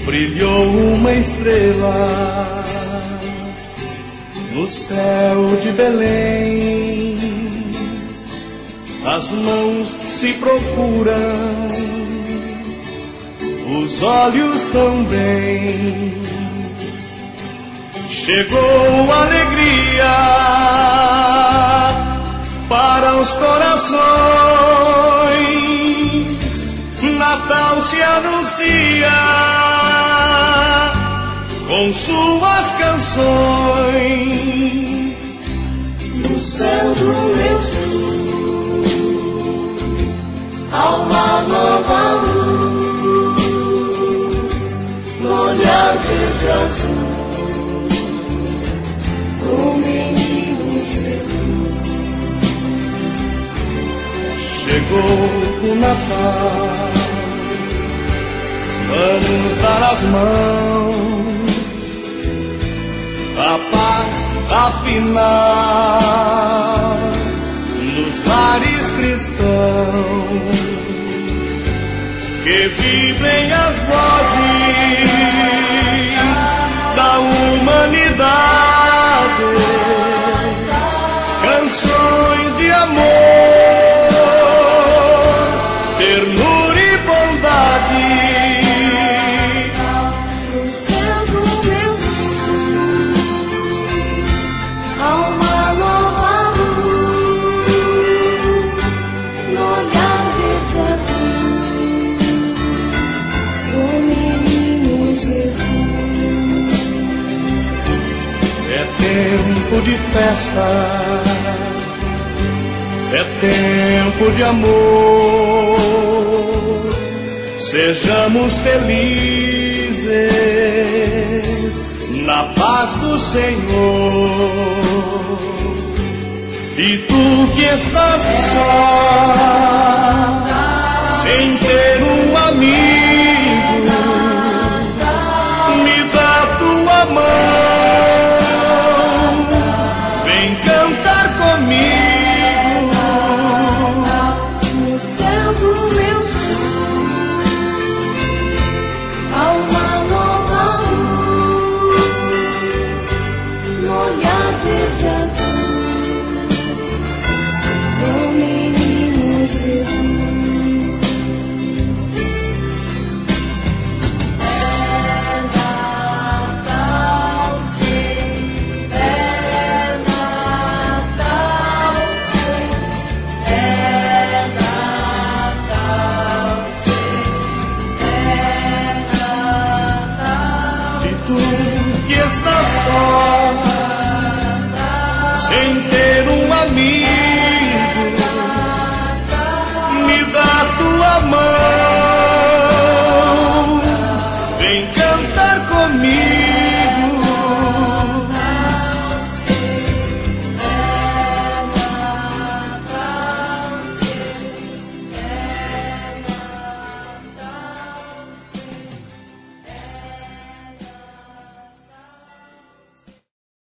brilhou uma estrela no céu de Belém. As mãos se procuram, os olhos também. Chegou alegria para os corações. Natal se anuncia com suas canções. No céu do meu sul, há uma nova luz, no olhar verde azul do menino Jesus. Chegou o Natal, vamos dar as mãos, a paz afinal nos lares cristãos, que vibrem as vozes da humanidade, canções de amor, ternura e bondade. Tempo de festa, é tempo de amor. Sejamos felizes na paz do Senhor. E tu que estás só, sem ter um amigo, me dá tua mão. Cantar comigo no céu do meu sul, há uma nova luz, no olhar verde azul do menino Jesus. Sem ter um amigo,